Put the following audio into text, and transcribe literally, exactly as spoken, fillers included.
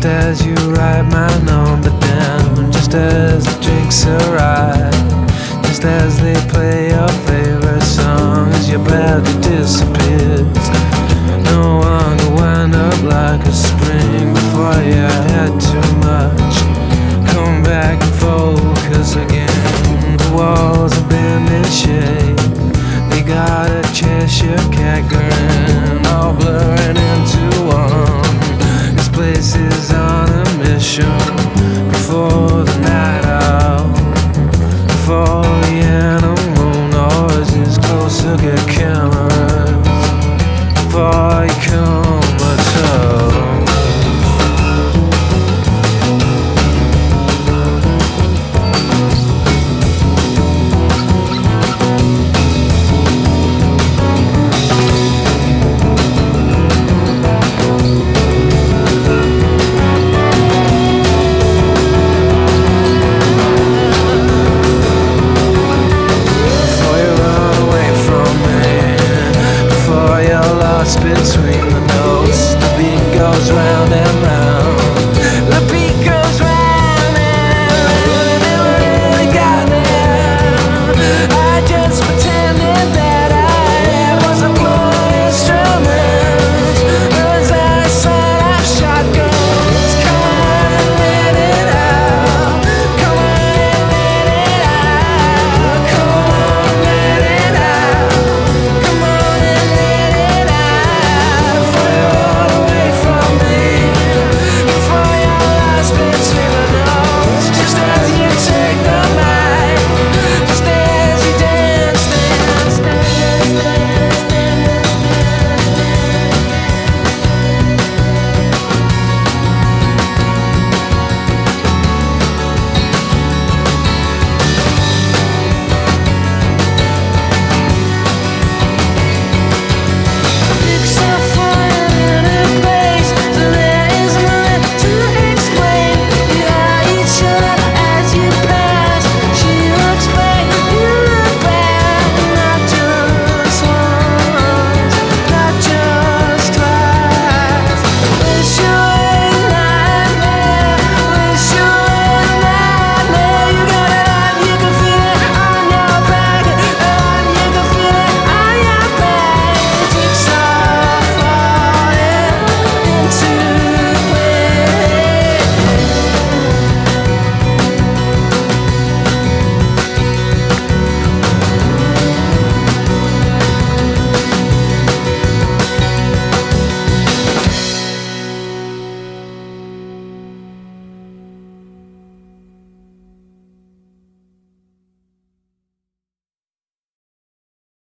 Just as you write my number down, just as the drinks arrive, just as they play your favorite song, as your body disappears. No one will wind up like a spring before you had too much. Come back and focus again. The walls have been in shape. They got a Cheshire cat grin, all blurring into one. This place is on a mission. Before the night out, before the animal noises closer get cameras, before you come at all. Between the notes, the beat goes round and round.